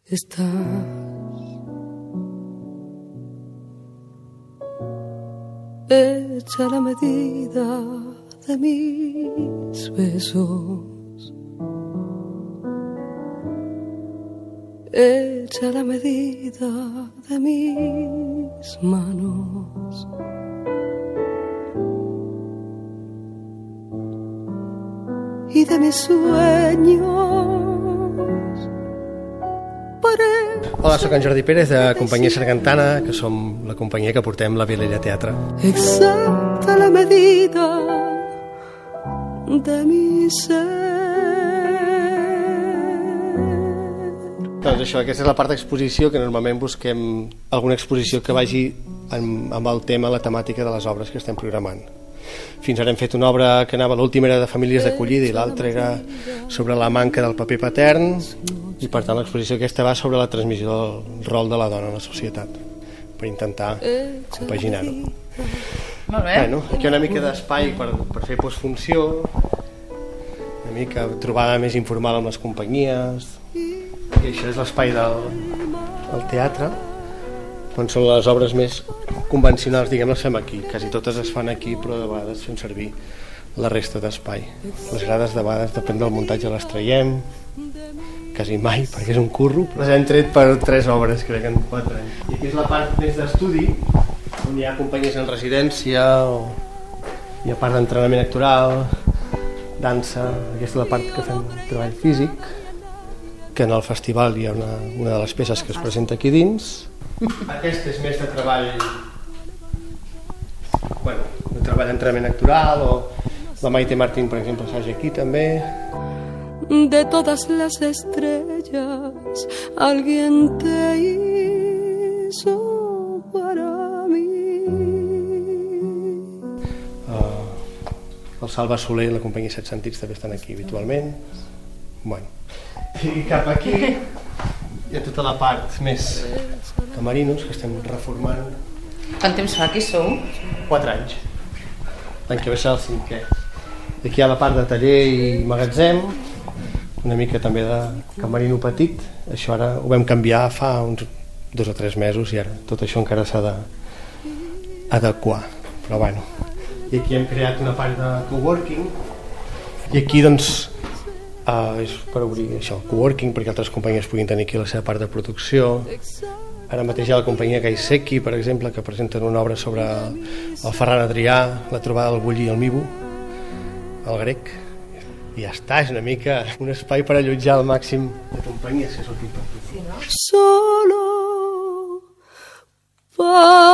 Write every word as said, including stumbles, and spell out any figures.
estás. Hecha la medida de mis besos, hecha la medida de mis manos, y de mis sueños. Hola, sóc en Jordi Pérez de Companyia Sargantana, que som la companyia que portem la Vilella Teatre. Exacta la medida de mi ser. Doncs això, aquesta és la part d'exposició, que normalment busquem alguna exposició que vagi amb, amb el tema, la temàtica de les obres que estem programant. Fins ara hem fet una obra que anava, l'última era de famílies d'acollida i l'altra era sobre la manca del paper patern, i per tant l'exposició aquesta va sobre la transmissió del rol de la dona a la societat, per intentar compaginar-ho. Molt bé. Bueno, aquí hi ha una mica d'espai per, per fer postfunció, una mica trobada més informal amb les companyies, i això és l'espai del, del teatre, on són les obres més convencionals, diguem, les fem aquí. Quasi totes es fan aquí, però de vegades fem servir la resta d'espai. Les grades de vegades, depèn del muntatge, les traiem, quasi mai, perquè és un curro. Les hem tret per tres obres, crec, en quatre anys. I aquí és la part més d'estudi, on hi ha companyies en residència, o hi ha part d'entrenament actoral, dansa. Aquesta és la part que fem treball físic, que en el festival hi ha una, una de les peces que es presenta aquí dins. Aquest és més de treball, bueno, de treball d'entrenament actoral, o la Maite Martín, per exemple, assaja aquí també. De todas las estrellas alguien te hizo para mí. Uh, el Salva Soler i la companyia Set Sentits també estan aquí habitualment. Bueno, i cap aquí hi ha tota la part més camerinos que estem reformant. Quant temps fa que hi sou? Quatre anys. L'any que ve serà el cinquè. Aquí hi ha la part de taller i magatzem, una mica també de camerino petit. Això ara ho vam canviar fa uns dos o tres mesos i ara tot això encara s'ha d'adequar. Però bueno. I aquí hem creat una part de coworking i aquí doncs uh, és per obrir això, coworking, perquè altres companyies puguin tenir aquí la seva part de producció. Ara mateix hi ha la companyia Gaiseki, per exemple, que presenten una obra sobre el Ferran Adrià, la trobada del Bull i el Mibo, el grec. I ja està, és una mica un espai per allotjar el màxim de companyies que sortim per tu. Solo para